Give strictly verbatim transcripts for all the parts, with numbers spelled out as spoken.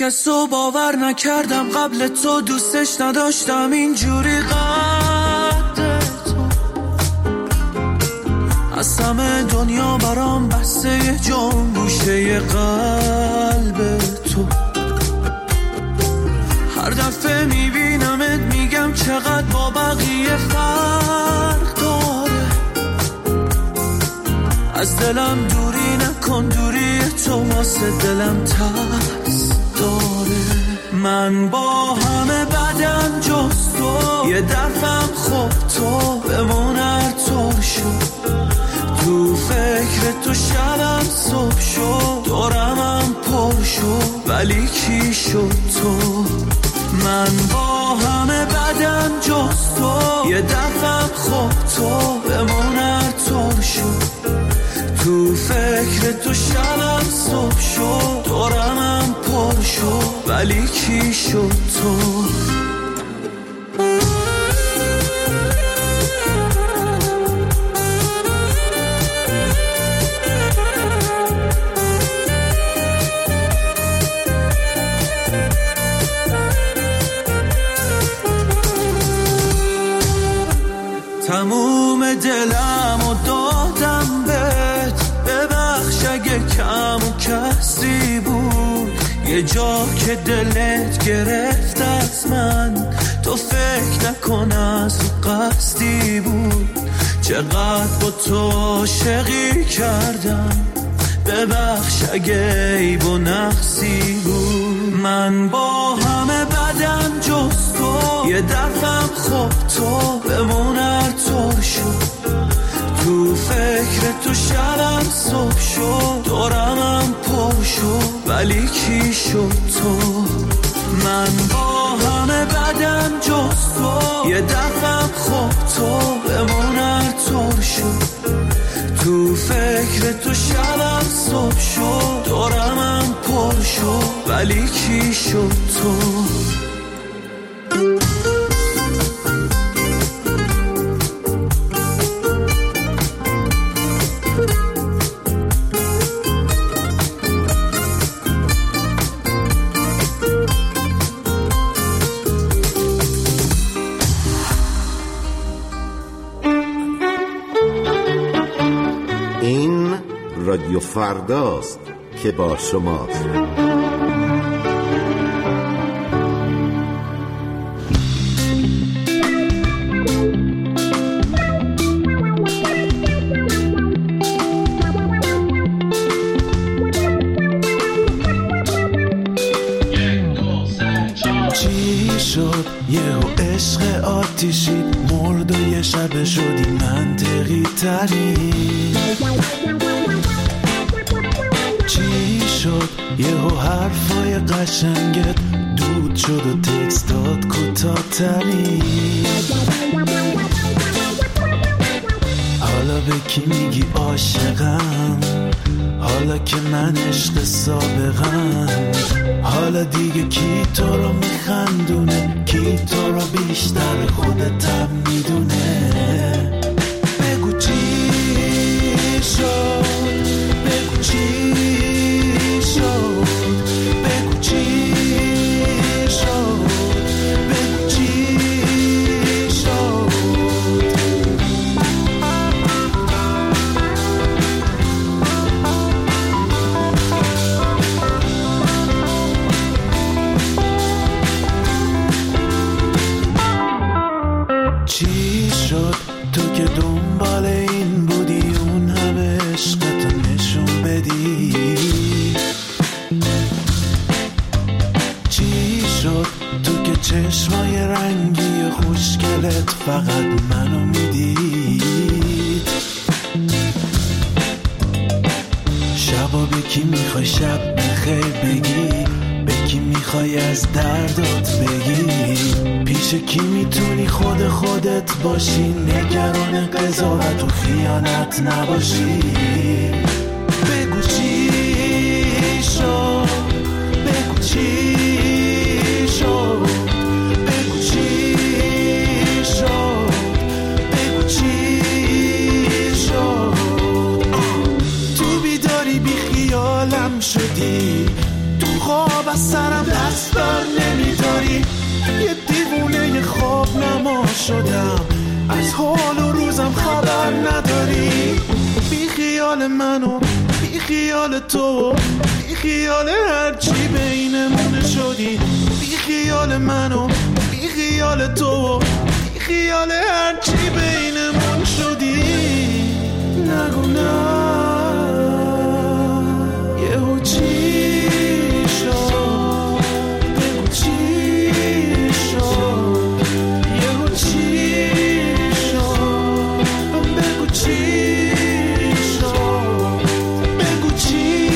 کسو باور نکردم قبل تو، دوستش نداشتم اینجوری قد تو. از همه دنیا برام بسته یه جام گوشه قلب تو. هر دفعه میبینمت میگم چقدر با بقیه فرق داره. از دلم دوری نکن، دوری تو واسه دلم ترس داره. من با همه بدم جز تو، یه دفعم خوب تو بمون هر طور شد. تو فکر تو شبم صبح شد، دورمم پر شد ولی کی شد تو. من با همه بدم جز تو، یه دفعم خوب تو بمون هر طور شد. تو فکر تو شبم صبح شد، دورمم پر شد ولی کی شد تو. تموم دلم و دادم بهت، ببخش اگه کم و کسی بود. یه جا که دلت گرفت از من، تو فکر نکن از قصدی بود. چقدر با تو عاشقی کردم، ببخش اگه عیب و نقصی بود. من با همه بدم جز تو، یه دفعم خوب تو بمون هر طور شد. تو فکر تو شبم صبح شد، دورمم پر شد ولی کی شد تو. من با همه بدم جز تو، یه دفعم خوب تو بمون هر طور شد. تو فکر تو شبم صبح شد، دورمم پر شد ولی کی شد تو. رادیو فرداست که با شماست. چی شد یهو عشق آتیشی مرد و یه شب شدی منطقی تری. چی شد یهو حرفای قشنگت دود شد و تکست داد کوتاه تری. حالا به کی میگی عاشقم، حالا که من عشق سابقم. حالا دیگه کی تو رو میخندونه، کی تو رو بیشتر خودتم میدونه. بگو چی شد، بگو چی شد، بگو چی شد، بگو چی شد. چی شد تو که دنبال این بودی، اون همه عشقتو نشون بدی. چی شد تو که چشمای رنگی خوشگلت فقط منو میدید. شبا به کی میخوای شب بخیر بگی، به کی میخوای از دردات بگی. پیش کی میتونی خود خودت باشی، نگران قضاوت و خیانت نباشی. بگو چی شد، بگو چی شد، بگو چی شد، بگو چی شد. تو بیداری بی خیالم شدی، تو خواب از سرم دست بر نمیداری، یه دیوونه خواب نما شدم، از حال و روزم خبر نداری. بی خیال منو بی خیال تو، بی خیال هرچی بینمونه شدی. بی خیال منو بی خیال تو، بی خیال هرچی بینمون شدی. نگو نه یهو چی شد، بگو چی شد، یهو چی شد، بگو چی شد، بگو چی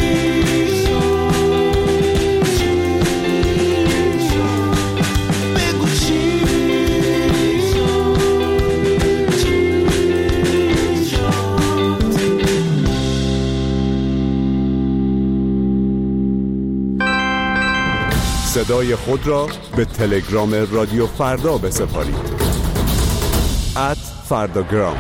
شد، بگو چی صدای خود را به تلگرام رادیو فردا بسپارید. ات فرداگرام.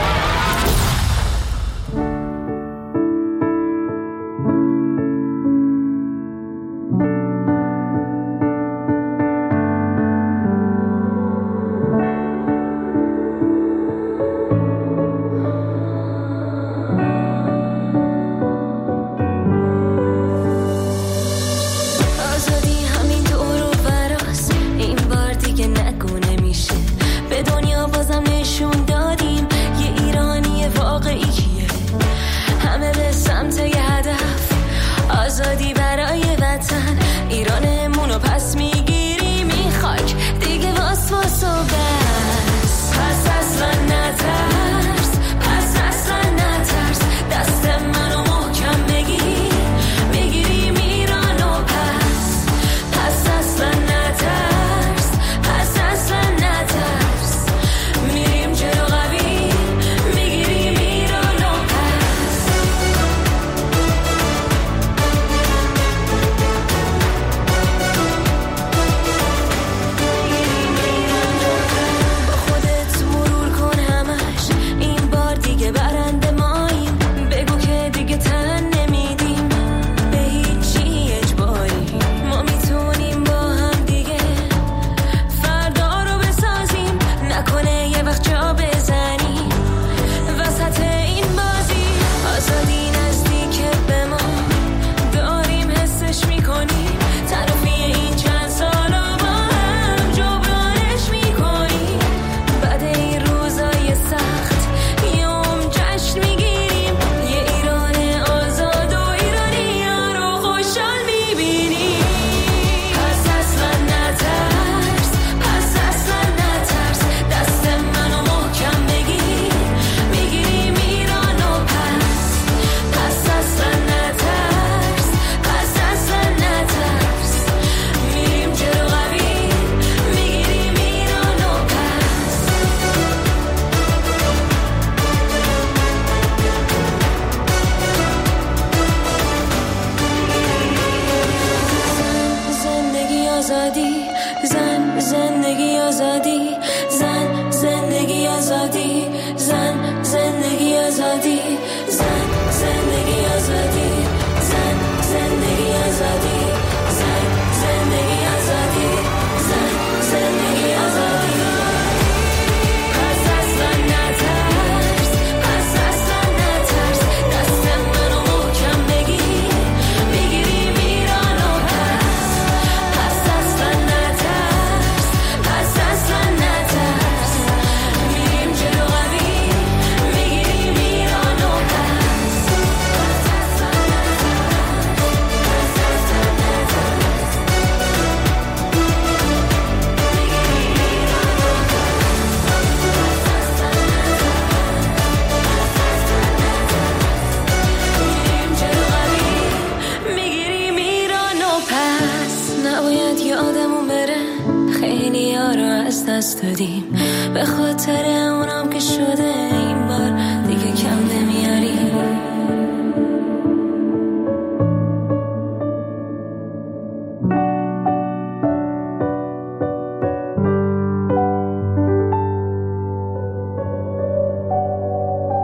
به خاطر اونم که شده این بار دیگه کم نمیاری.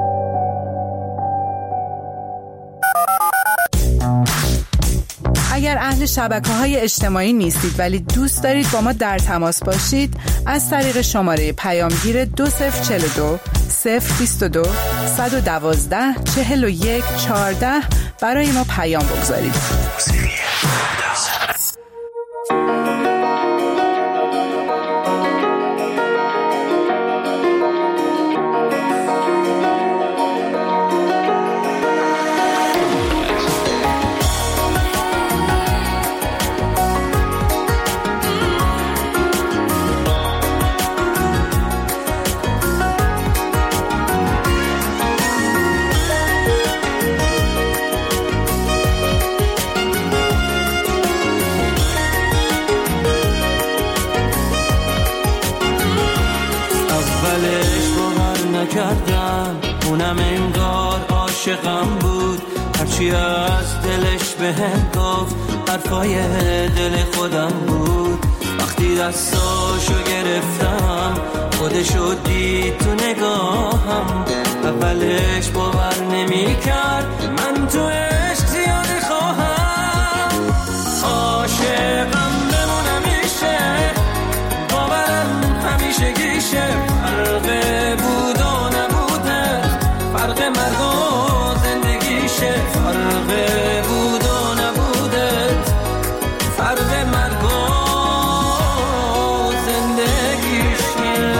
اگر اگر اهل شبکه‌های اجتماعی نیستید ولی دوست دارید با ما در تماس باشید، از طریق شماره پیامگیر دو صفر چهل و دو صفر بیست و دو صد و دوازده چهل و یک چهارده برای ما پیام بگذارید. کردم اونم انگار عاشقم بود، هرچی از دلش بهم گفت حرفای دل خودم بود. وقتی دستاشو گرفتم خودشو دید تو نگاهم، اولش باور نمی کرد من تو عشق زیاده خواهم. عاشقم بمونم میشه، باورم همیشه گیشه، فرق بود و نبوده، فرق مرگ و زندگیشه، فرق بود و نبوده، فرق مرگ و زندگیشه.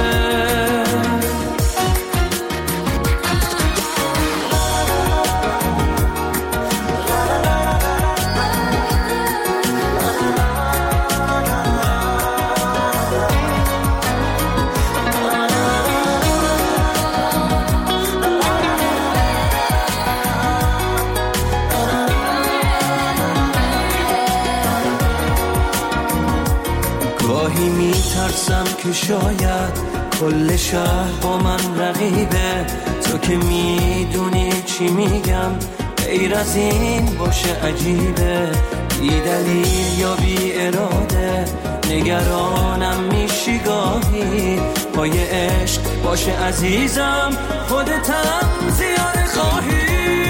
گاهی میترسم که شاید کل شهر با من رقیبه، تو که میدونی چی میگم غیر از این باشه عجیبه. بی دلیل یا بی اراده نگرانم میشی گاهی، پای عشق باشه عزیزم خودتم زیاده خواهی.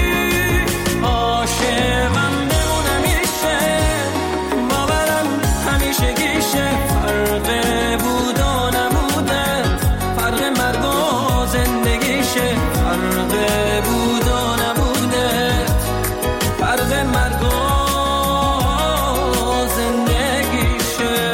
عاشقم بمونم میشه، باورم همیشه گیشه، فرق بود و نبوده، فرق مرگ و زندگیشه، فرق بود و نبوده، فرق مرگ و زندگیشه.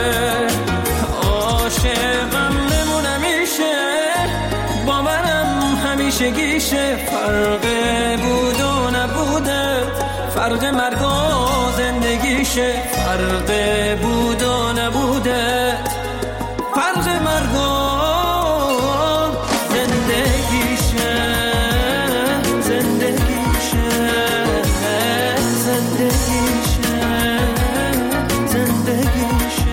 عاشقم بمونم میشه، باورم همیشه گیشه، فرق بود و نبوده، فرق مرگ و زندگیشه، فرق بود و نبوده، فرق مرگ و زندگیشه، زندگیشه، زندگیشه، زندگیشه.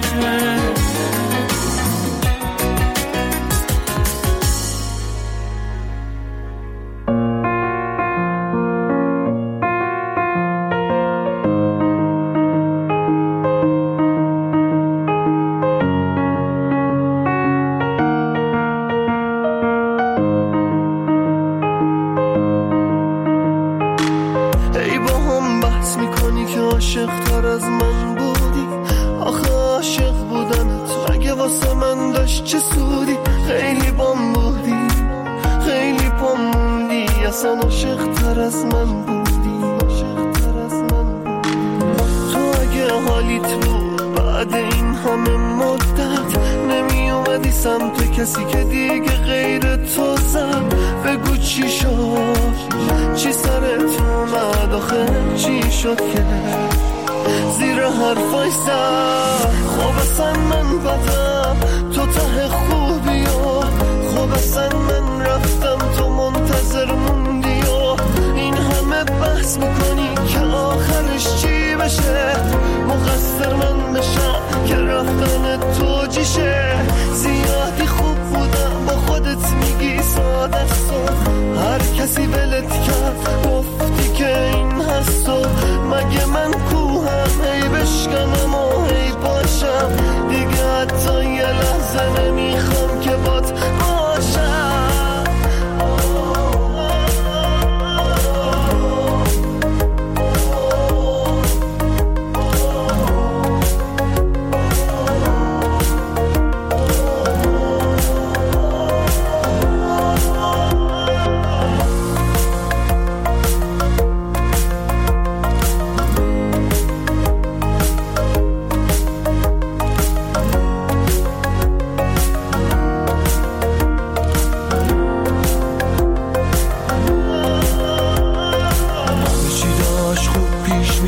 عاشق تر از من بودی، آخه عاشق بودنت مگه واسه من داشت چه سودی؟ خیلی بام بودی، خیلی بام موندی، اصلا عاشق تر از من بودی، عاشق تر از من بودی. تو اگه حالیت بود بعد این همه مدت نمی اومدی سمت کسی که دیگه غیر تو زد، بگو چی شد، چی سرت اومد، آخه چی شد که زیر حرفای زد؟ خب اصلا من بدم تو ته خوبی و خب اصلا من رفتم تو منتظر موندی و این همه بحث میکنی که آخرش چی بشه؟ مقصر من بشم که رفتن تو جیشه. زیادی خوب بودم با خودت میگی ساده است، هر کسی ولت کرد گفتی که این هست و مگه من کوهم ای بشکنم و ای باشم دیگه، حتی یه لحظه نمیخوام که بات باشم.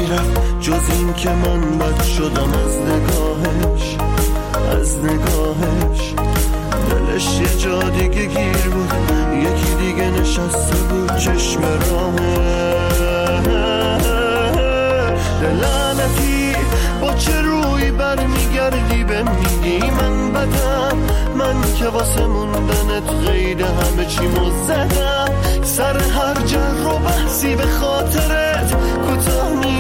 نمیرفت جز این که من بد شدم از نگاهش، از نگاهش. دلش یه جا دیگه گیر بود، یکی دیگه نشسته بود چشم راهش. لعنتی با چه روی برمیگردی به میگی من بدم، من که واسه موندنت غیر همه چی مزدم. سر هر جر و بحثی به خاطرت کوتاه می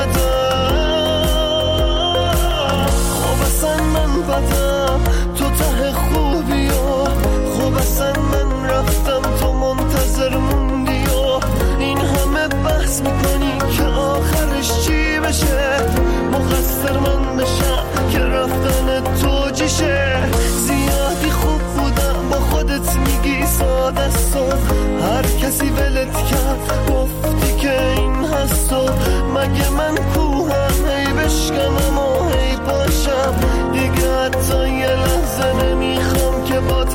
اومدم. خب اصلا من بدم تو ته خوبی و خب اصلا من رفتم تو منتظر موندی و این همه بحث میکنی که آخرش چی بشه؟ مقصر من بشم که رفتن تو جیشه. زیادی خوب بودم با خودت میگی ساده ساد، هر کسی ولت کرد گفتی که این هست و مگه من کوهم هی بشکنم و هی باشم دیگه حتی یه لحظه نمیخوام که بات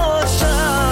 باشم.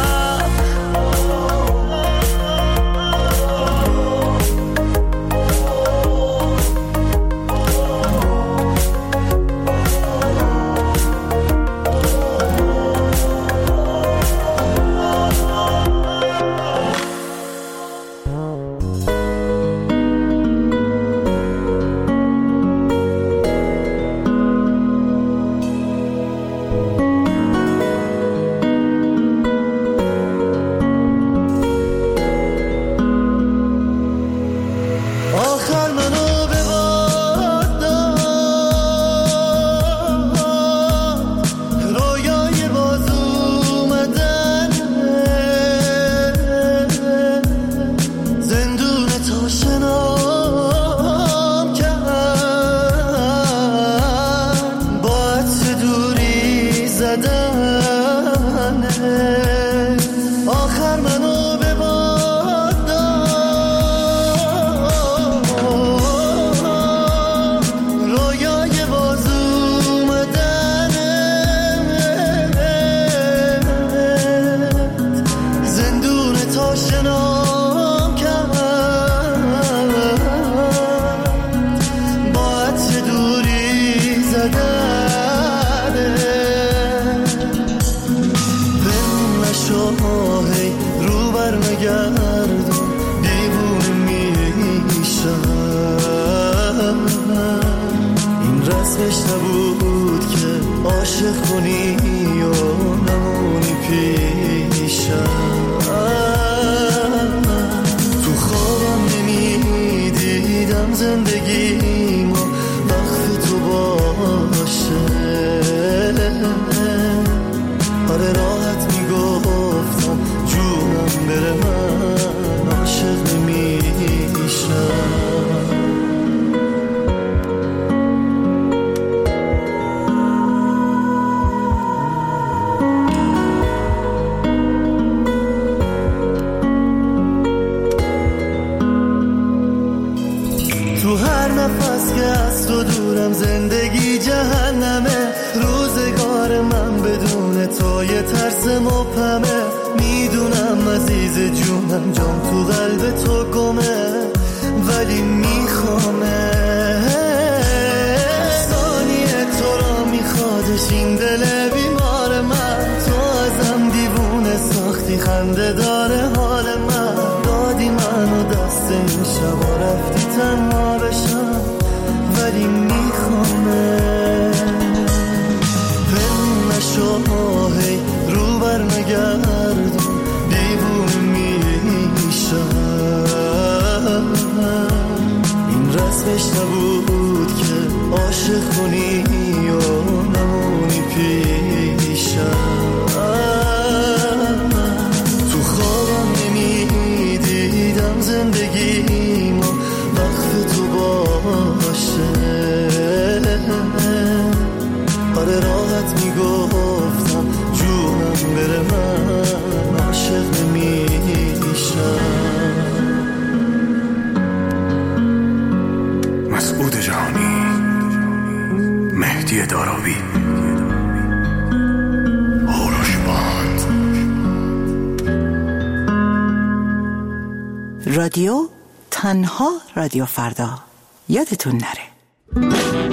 رادیو تنها رادیو فردا. یادتون نره.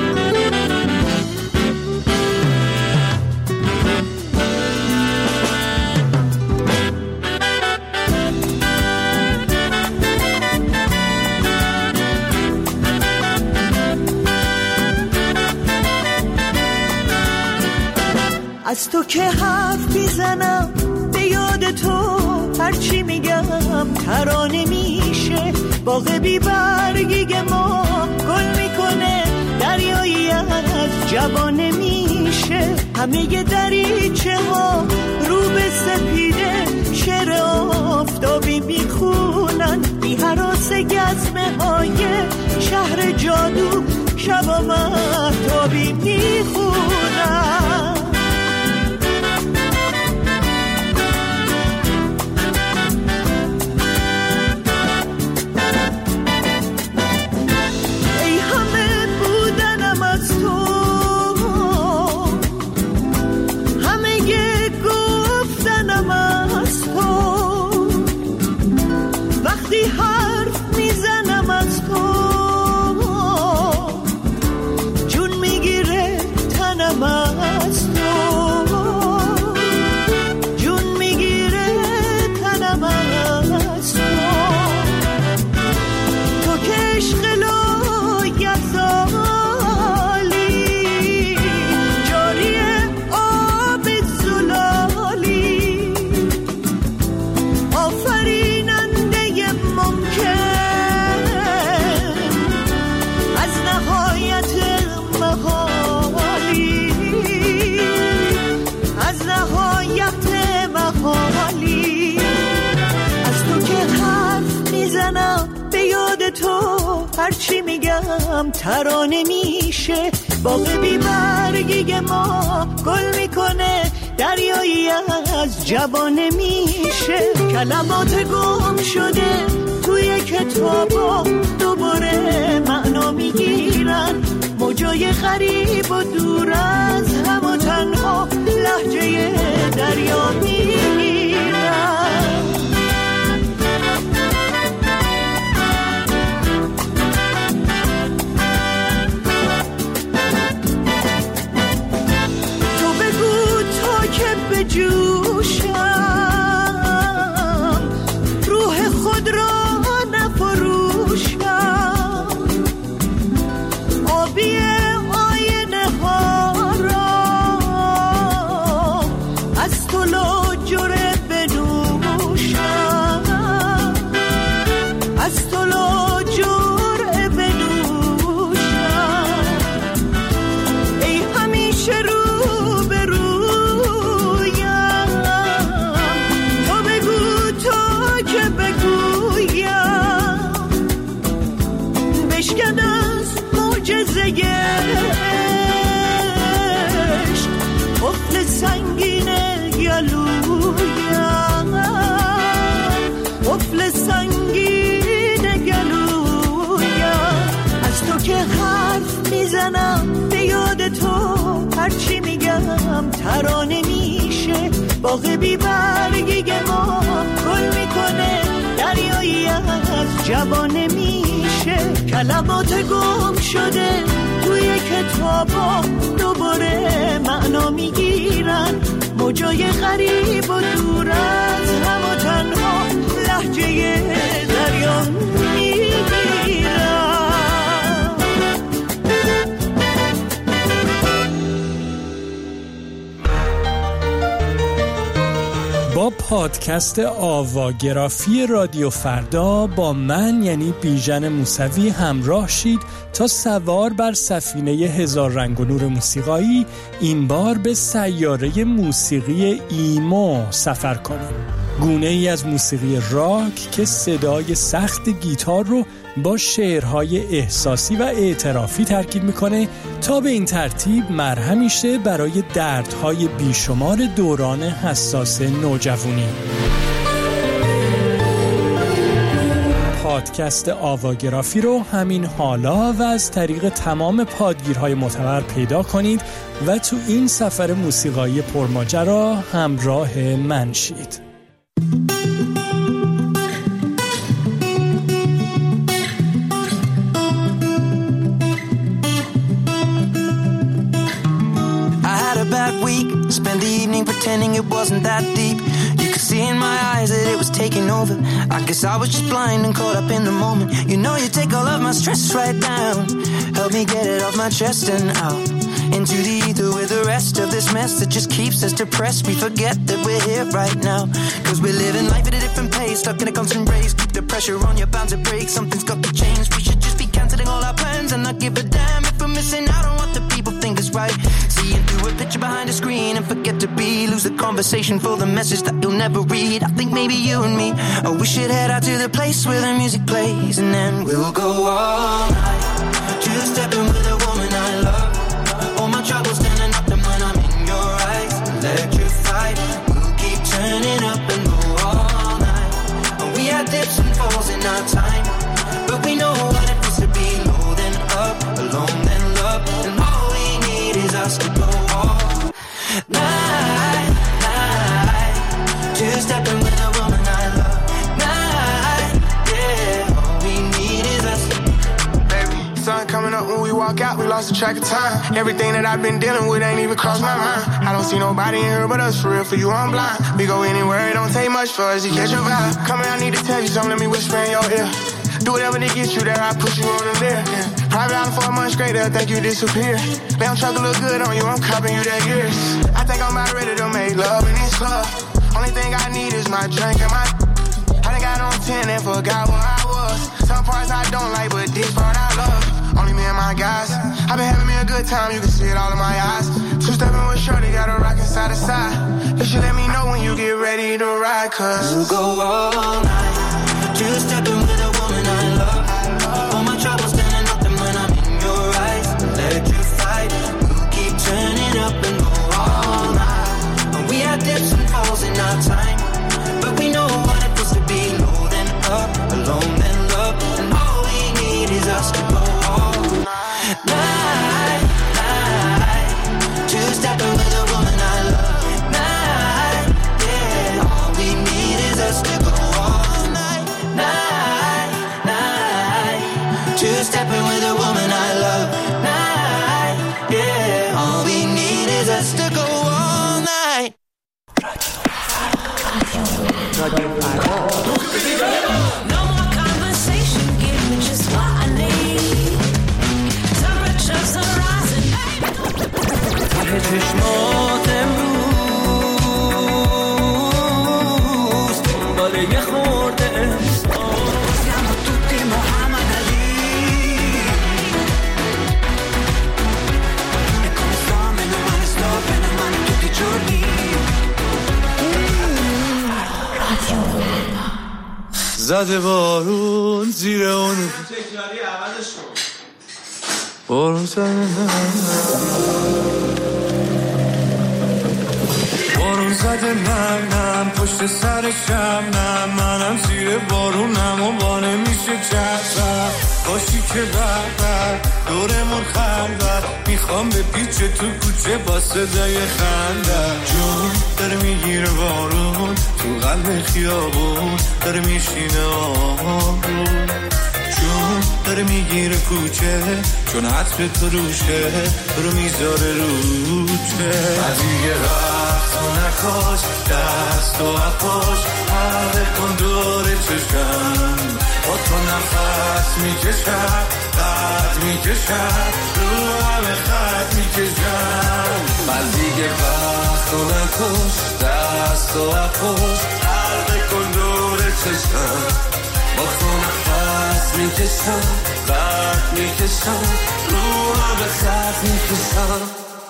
از تو که حرف میزنم به یاد تو، هرچی میگم ترانه میشه. باغ بی برگی ما گل میکنه، دریایی از جوانه میشه. همه دریچه ها رو به سپیده، شعر آفتابی میخونن. بی هراس گزمه های شهر جادو، شبا مهتابی میخونن. هرچی میگم ترانه میشه. باغ بی برگی ما گل میکنه، دریایی از جوانه میشه. کلمات گم شده توی کتابا دوباره معنا میگیرن. موجای غریب و دور از هم و تنها لهجه دریا میگیرن. جوشم روح خود را نفروشم، آبی آینه ها را از تو لاجره بنوشم، از تو لاجره بنوشم. ای همیشه رو قفل سنگین گلویم، قفل سنگین گلویم. از تو که حرف میزنم به یاد تو، هرچی میگم ترانه میشه. باغ بی برگی ما گل میکنه، دریایی از جوانه میشه. کلمات گم شده توی کتابا دوباره معنا میگیرن. موجای غریب و دور از هم و تنها لهجه دریا میگیرن. با پادکست آواگرافی رادیو فردا با من یعنی بیژن موسوی همراه شید تا سوار بر سفینه هزار رنگ و نور موسیقایی این بار به سیاره موسیقی ایمو سفر کنیم. گونه ای از موسیقی راک که صدای سخت گیتار رو با شعرهای احساسی و اعترافی ترکیب میکنه تا به این ترتیب مرهمی شه برای دردهای بیشمار دوران حساس نوجوانی. پادکست آواگرافی رو همین حالا و از طریق تمام پادگیرهای معتبر پیدا کنید و تو این سفر موسیقایی پرماجرا همراه من شید. week. Spent the evening pretending it wasn't that deep. You could see in my eyes that it was taking over. I guess I was just blind and caught up in the moment. You know you take all of my stress right down. Help me get it off my chest and out into the ether with the rest of this mess that just keeps us depressed. We forget that we're here right now, cause we're living life at a different pace, stuck in a constant race. Keep the pressure on, you're bound to break. Something's got to change. We should just be cancelling all our plans and not give a damn if we're missing out on what the people think is right. Seeing through a picture behind a screen and forget to be. Lose the conversation for the message that you'll never read. I think maybe you and me, oh, we should head out to the place where the music plays, and then we'll go all night, just stepping with a woman I love. All my troubles standing up, and when I'm in your eyes, electrified. We'll keep turning up and go all night. And we had dips and falls in our time, but we know what it feels to be low then up, alone then love. And all we need is us to go all night, night. Just stepping with a woman I love. Night, yeah. All we need is us. Baby, sun coming up when we walk out, we lost the track of time. Everything that I've been dealing with ain't even crossed my mind. I don't see nobody in here but us, for real, for you I'm blind. We go anywhere, it don't take much for us to catch a vibe. Come here, I need to tell you something, let me whisper in your ear. Do whatever to get you there, I put you on the there. Yeah. Private island for a month straight, they'll think you disappear. Damn truck look good on you, I'm copping you that years. I think I'm about ready to make love in this club. Only thing I need is my drink and my... I done got on ten and forgot where I was. Some parts I don't like, but this part I love. Only me and my guys. I've been having me a good time, you can see it all in my eyes. Two-stepping with Shorty, got a rockin' side to side. You should let me know when you get ready to ride, cause we'll go all night, two-stepping with a woman I love. All my troubles standing up, and when I'm in your eyes, electrified. We'll keep turning up and go all night. And we had dips and falls in our time, but we know what it feels to be low then up, alone then love. And all we need is us to go all night, night. Just stepping with a woman I love. Night, yeah. All we need is us to go all night, night, night. Just stepping with a woman I love. Night, yeah. All we need is us to go all night. No more conversation, give me just what I need. Temperatures are rising. چشمات امروز دنبال یه خورده Siamo tutti Muhammad Ali. E come sto, meno male sto, bene o male tutti i giorni. زده بارون زیر اونو بارون زده بارون زده منم پشت سرشم نه منم زیر بارونم و با نمیشه چرسم باشی که بردر دورمون خندر میخوام به پیچ تو کوچه با صدای خندر جون داره میگیره بارون تو قلب خیابون داره میشینه آروم جون داره میگیره کوچه چون عطر تو روشه رو میذاره روچه دیگه وقت و نکاش دست و اپاش حرده کن دور چشم با تو نفس میکشم قد میکشم رو همه خط میکشم من دیگه وقت و نکاش دست و اپاش حرده کن دور چشم با تو نفس میکشم قد میکشم رو همه خط میکشم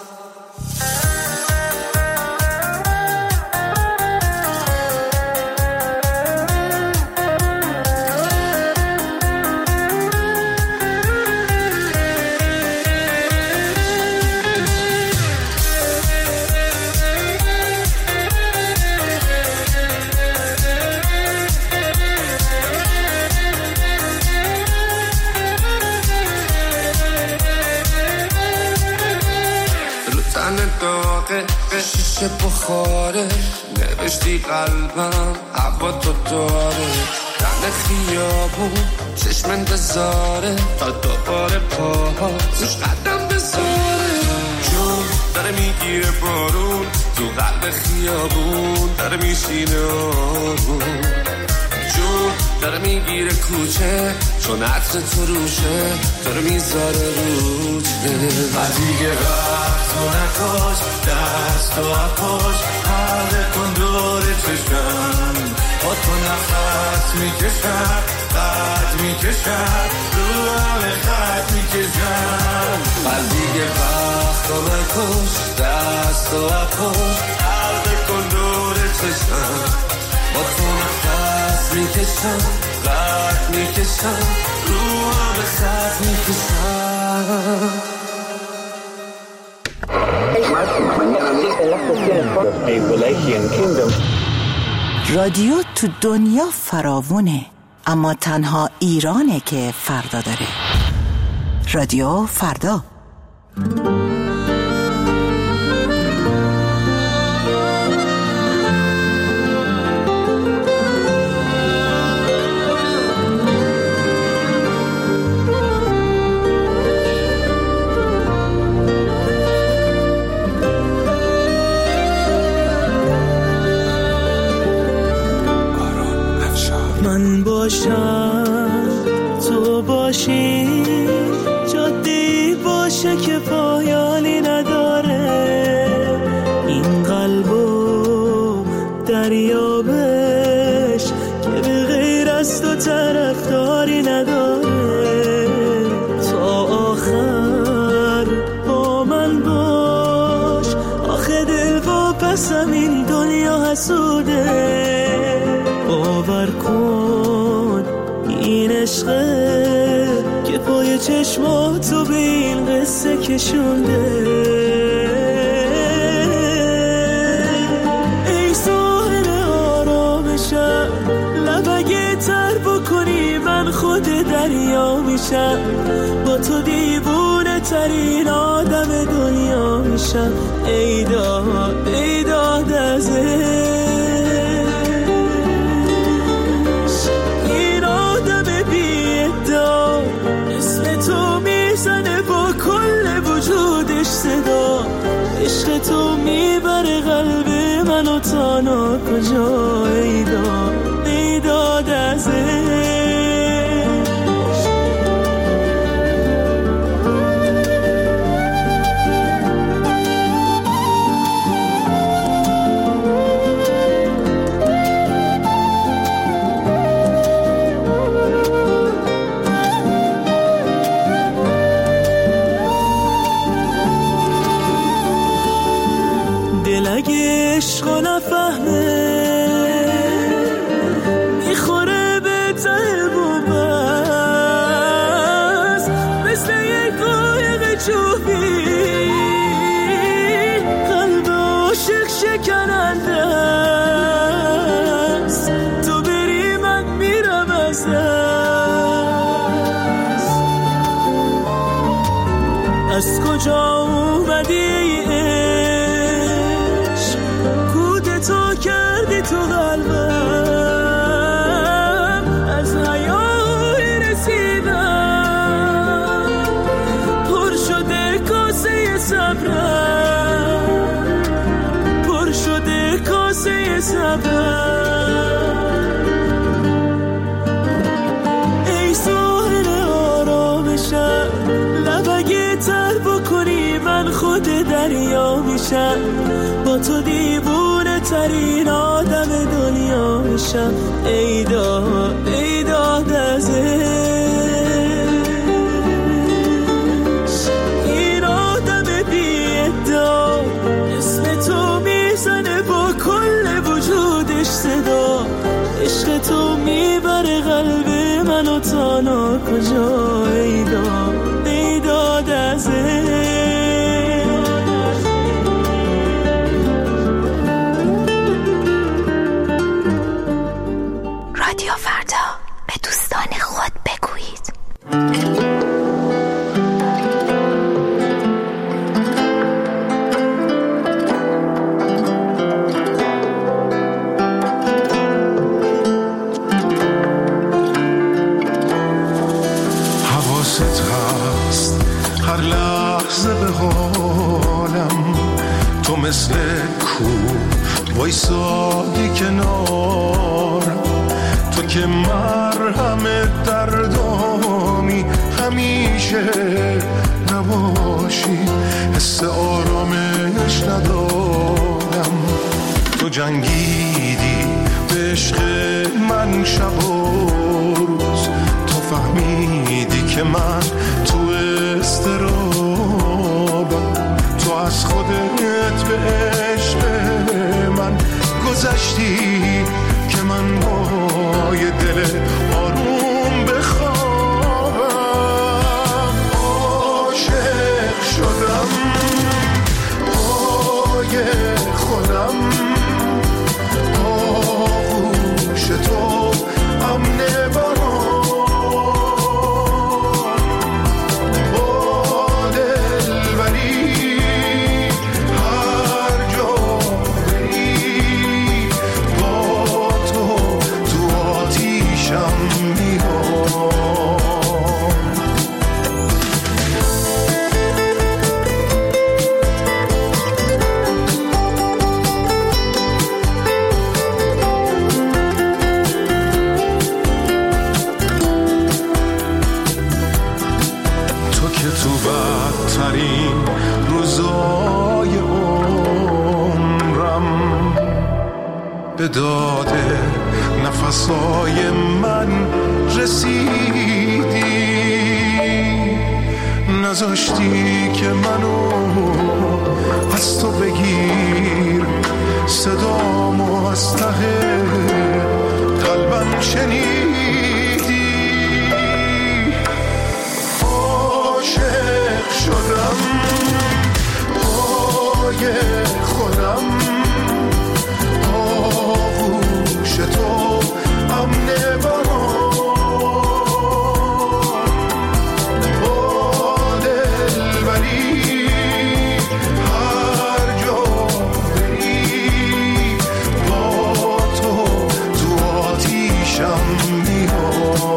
شیشه بخاره نوشتی قلبم هوا تو داره دن خیابون چشم انتظاره تا دوباره پاها روش قدم بذاره جون داره میگیره بارون تو قلب خیابون داره میشینه آروم جون داره میگیره کوچه چون عطر تو روشه داره میذاره روچه و دیگه وقت تو نکاش دست و اپاش حلقه کن دور چشم با تو نفس میکشم قد میکشم رو همه خط میکشم و دیگه وقت تو نکاش دست و اپاش حلقه کن دور چشم با تو نفس میکشم قد میکشم رو همه خط میکشم. رادیو تو دنیا فراوونه، اما تنها ایرانه که فردا داره. رادیو فردا. من باشم تو باشی جادی باشه که پایانی نداره این قلبو دریابش که به غیر از تو طرفداری نداره تا آخر با من باش آخه دل و پسم این دنیا حسوده باور کن این عشقه که پای چشماتو به این قصه کشونده ای ساحل آرامشم لبگه تر بکنی من خود دریا میشم با تو دیوونه ترین آدم دنیا میشم ای داد ای داد ازه صدا عشق تو میبره قلب منو تا نا کجا ای داد ای داد از اگه عشق و نفهمه میخوره به ته بومبست مثل یک قایق چوبی قلب عاشق شکننده است تو بری من میرم از دست از کجا اومدی تو قلبم از حیای رسیدم پر شده کاسه صبرم پر شده کاسه صبرم ای ساحل آرامشم لبگه تر بکنی من خود دریا میشم با تو دیوونه ترین آدم دنیا میشم ای داد ای داد از این آدم بی ادعا اسم تو میزنه با کل وجودش صدا عشق تو میبره قلب منو تا نا کجا ای داد ای داد از رادیو فردا به دوستان خود بگویید. حواست هست هر لحظه به حالم مثل کو وایسادی کنار، تو که مرهم دردامی همیشه نباشی، حس آرامش ندارم. تو جنگیدی به عشق من شب و روز، تو فهمیدی که من تو استرابم، تو از خودت به عشق من گذشتی که من با یه دل آروم بخوام. عاشق شدم پای خودم، آغوش تو امن برام، با دلبری هر جا بری، با تو تو آتیشم میام. بدترین روزای عمرم به داد نفسای من رسیدی، نذاشتی که منو از تو بگیر، صدامو از ته قلبم شنیدی. شدم پای خودم، آغوش تو امن برام، با دلبری هر جا بری، با تو تو آتیشم میام.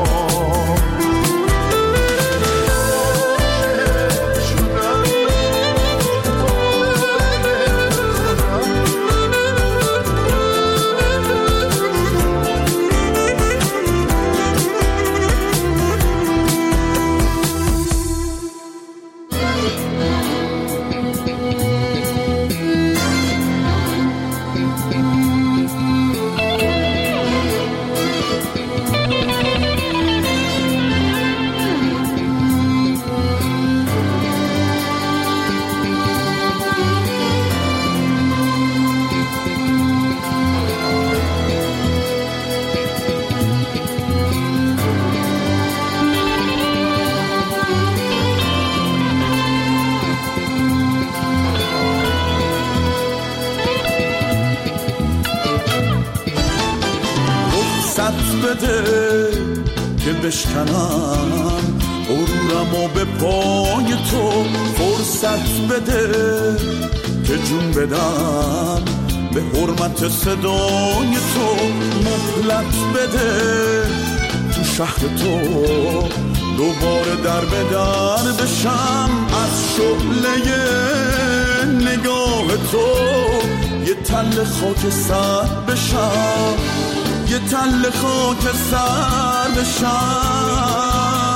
بده که بشکنم غرورمو به پای تو، فرصت بده که جون بدم به حرمت صدای تو، مهلت بده تو شهر تو دوباره در به در بشم، از شعله نگاه تو یه تل خاک سر بشم، یه تل خاک سر بشم.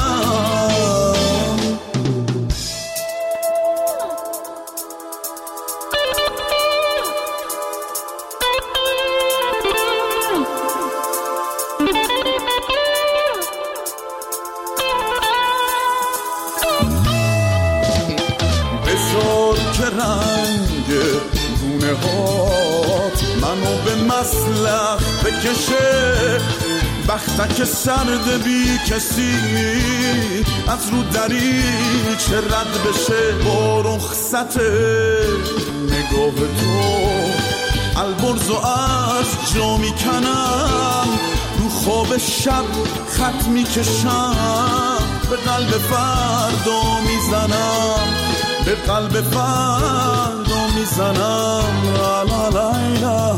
بذار که رنگ گونه هات منو به مسلخ بکشه، بختک سرد بی کسی از رو دریچه رد بشه، با رخصت نگاه تو البرزو از جا میکنم، رو خواب شب خط میکشم، به قلب فردا میزنم، به قلب فردا میزنم. لا لا لا لا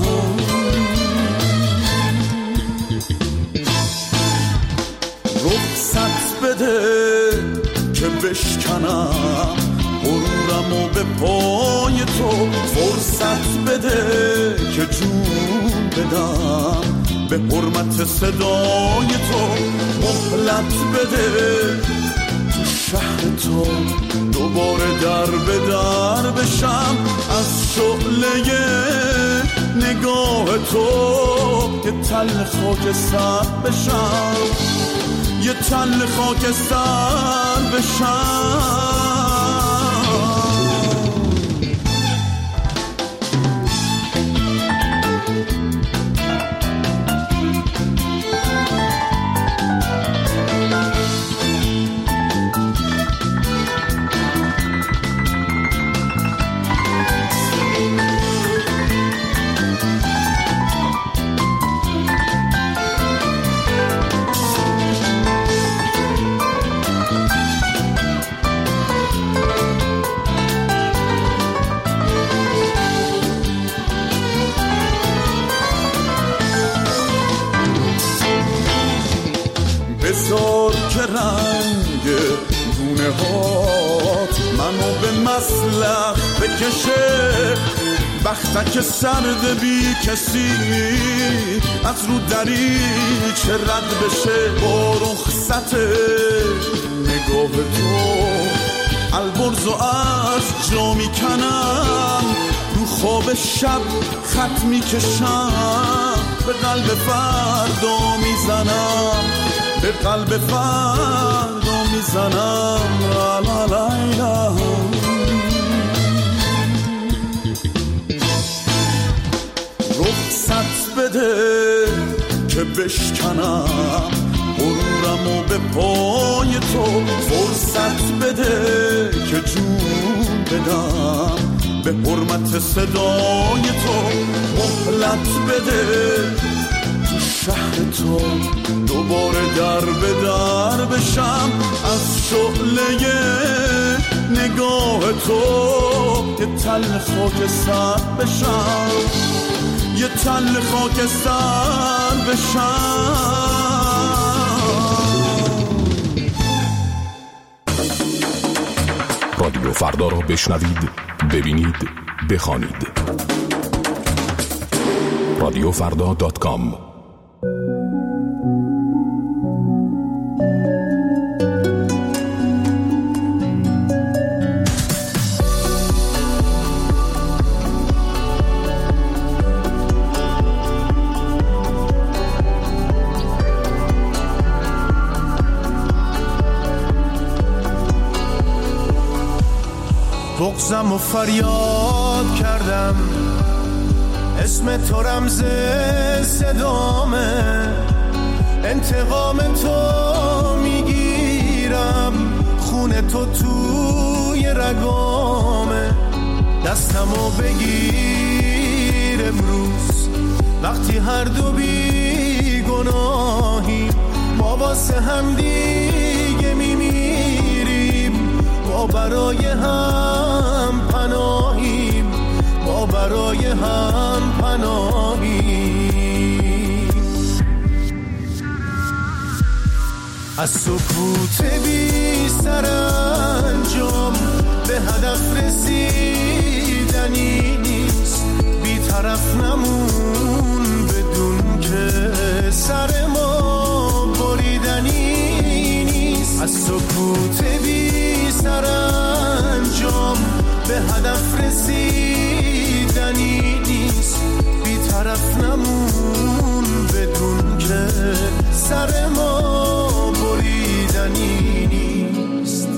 رخصت بده که بشکنم غرورم و به پای تو فرصت بده که جون بدم، به حرمت صدای تو مهلت بده، تو شهر تو دوباره در به در بشم، از شعله نگاه تو یه تل خاک سر بشم، یه تل خاک سر بشم. بذار که رنگ گونه هات منو به مسلخ بکشه، بختک سرد بی کسی از رو دریچه رد بشه، با رخصت نگاه تو البرز و از جا میکنم، رو خواب شب خط میکشم، به قلب فردا میزنم، به قلب فردا میزنم. لا لا لا لا. رخصت بده که بشکنم غرورم و به پای تو فرصت بده که جون بدم، به حرمت صدای تو مهلت بده، تو شهر تو دوباره در به در بشم، از شعله نگاه تو یه تل خاک سر بشم، یه تل خاک سر بشم. رادیو فردا رو بشنوید، ببینید، بخوانید. رادیو فردا دات کام. بغضم و فریاد کردم، اسم تو رمز صدامه، انتقام تو میگیرم، خون تو توی رگامه، دستمو بگیر امروز وقتی هر دو بی گناهیم، ما واسه هم دیگه میمیریم، ما برای هم پناهیم، ما برای هم پناهیم. از سکوت بی سرانجام به هدف رسیدنی نیست، بی طرف نمون بدون که سر ما بریدنی نیست. از سکوت بی سرانجام به هدف رسیدنی نیست، بی طرف نمون بدون که سر ما بریدنی نیست.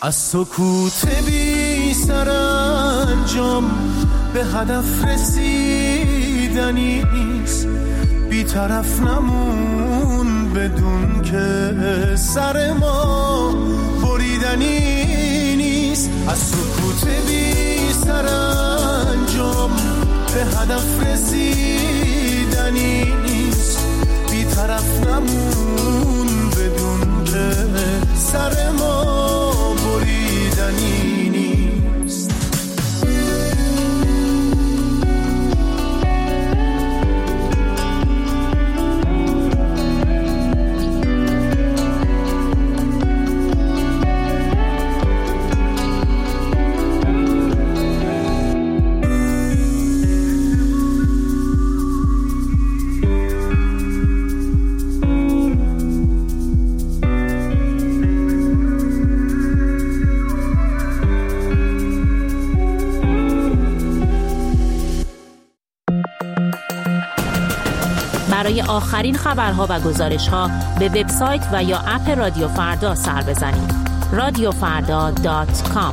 از سکوت بی سرانجام به هدف رسیدنی نیست، بی طرف نمون بدون که سر ما بریدنی نیست. از سکوت بی سرانجام به هدف رسیدنی نیست، بی طرف نمون بدون که سر ما بریدنی نیست. برای آخرین خبرها و گزارش‌ها به وبسایت و یا اپ رادیو فردا سر بزنید. رادیو فردا دات کام.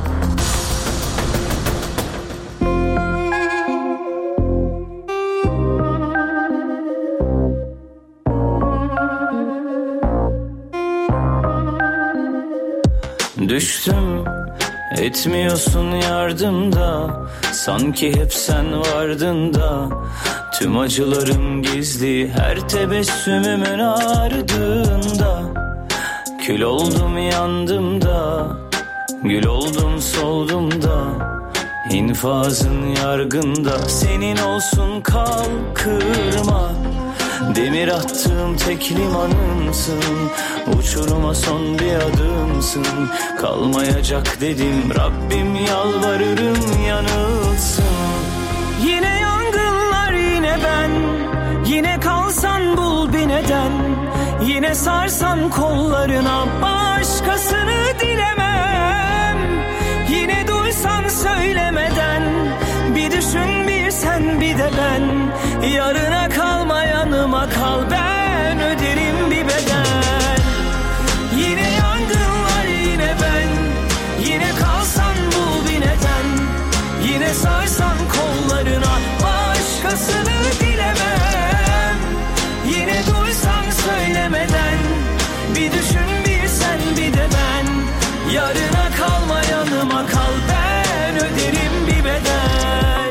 Düştüm, etmiyorsun yardımda, sanki hep sen vardın da. Tüm acılarım gizli her tebessümümün ardında. Kül oldum yandım da, gül oldum soldum da. İnfazın yargında, senin olsun kal kırma. Demir attığım tek limanımsın, uçuruma son bir adımsın. Kalmayacak dedim, Rabbim yalvarırım yanılsın. Yine yangınlar yine ben, yine kalsan bul bir neden. Yine sarsan kollarına, başkasını dilemem. Yine duysan söylemeden, bir düşün bir sen bir de ben. Yarına kalma yanıma kal, ben öderim bir bedel. Yine yangınlar yine ben, yine kalsan bul bir neden. Yine sarsan kollarına, başkasını dilemem. Yine duysan söylemeden, bir düşün bir sen bir de ben. Yarına kalma yanıma kal, ben öderim bir bedel.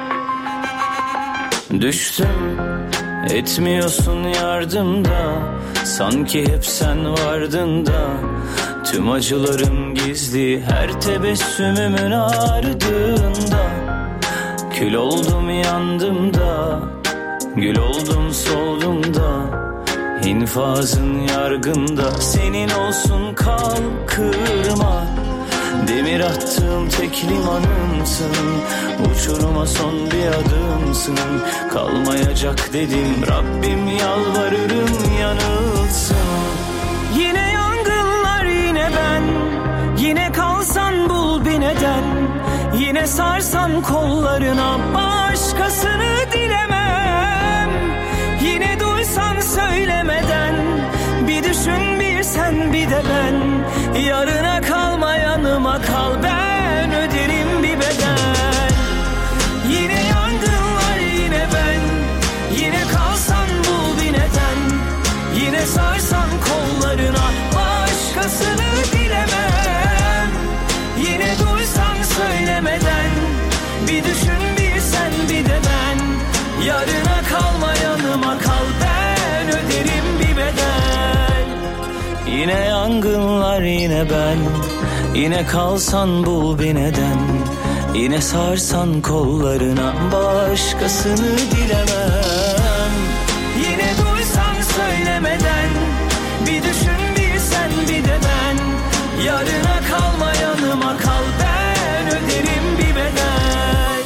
Düştüm, etmiyorsun yardımda, sanki hep sen vardın da. Tüm acılarım gizli her tebessümümün ardında. Kül oldum yandım da, gül oldum soldum da. İnfazın yargında, senin olsun kal kırma. Demir attığım tek limanımsın, uçuruma son bir adımsın. Kalmayacak dedim, Rabbim yalvarırım yanılsın. Yine yangınlar yine ben, yine kalsan bul bir neden. Yine sarsan kollarına, başkasını dilemem. Yine duysan söylemeden, bir düşün bir sen bir de ben. Yarına kalma yanıma kal, ben öderim bir bedel. Yine yangınlar yine ben, yine kalsan bul bir neden. Yine sarsan kollarına, başkasını dilemem. Yine duysan söylemeden, bir düşün bir sen bir de ben. Yarına kalma yanıma kal, ben öderim bir bedel. Yine yangınlar yine ben, yine kalsan bul bir neden. Yine sarsan kollarına, başkasını dilemem. Yine duysan söylemeden, bir düşün bir sen bir de ben. Yarına kalma yanıma kal, ben öderim bir bedel.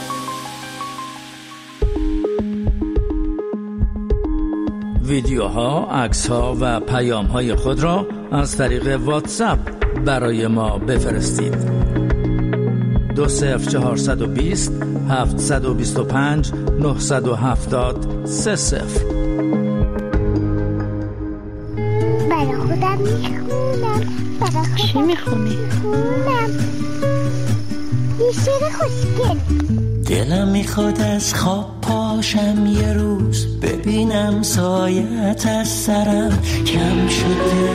ویدیوها، عکس‌ها و پیام‌های خود را از طریق واتساپ برای ما بفرستید. دو صفر چهارصد و بیست هفتصد و بیست و پنج نهصد و هفتاد سه صفر. برای خودم دارم میخونم. چی میخونی؟ میخونم یه شعر خوشگل. دلم میخواد از خواب پاشم یه روز، ببینم سایت از سرم کم شده.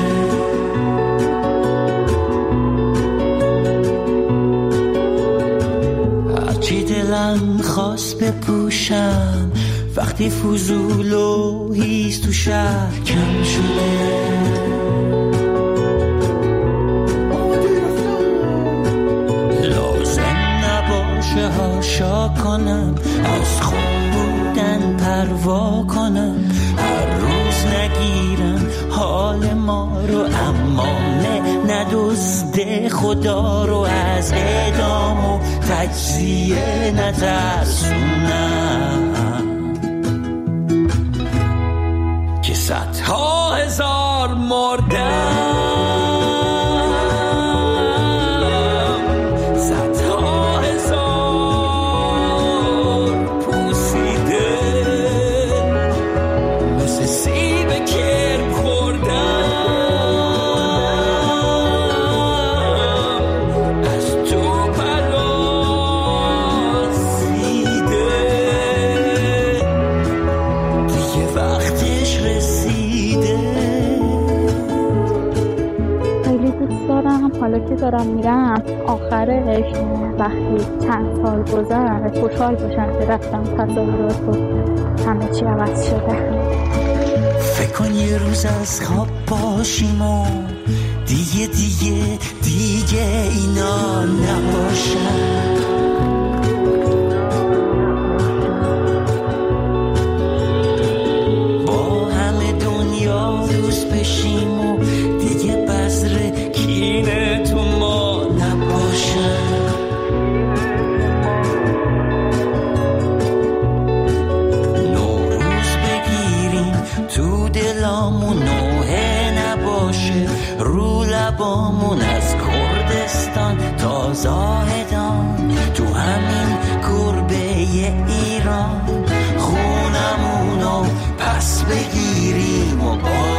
هرچی دلم خواست بپوشم، وقتی فضول و هیز تو شهر کم شده. هاشا کنم، از خون بودن پروا کنم، هر روز نگیرم حال ما رو، اما نه ندزده خدا رو، از اعدام و تجزیه نترسونم که صدها هزار مردم. حالا که دارم میرم آخرش وقتی چند سال گذشت خوشحال باشم که رفتم تصاورات و همه چی عوض شده. فکر کن یه روز از خواب باشیم و دیگه دیگه دیگه اینا نباشن. با همه دنیا دوست بشیم و دیگه بذر کینه تو ما نباشن. نوروز بگیریم تو دلامون، نوحه نباشه رو لبامون، از کردستان تا زاهدان تو همین گربه ایران، خونمونو پس بگیریم و با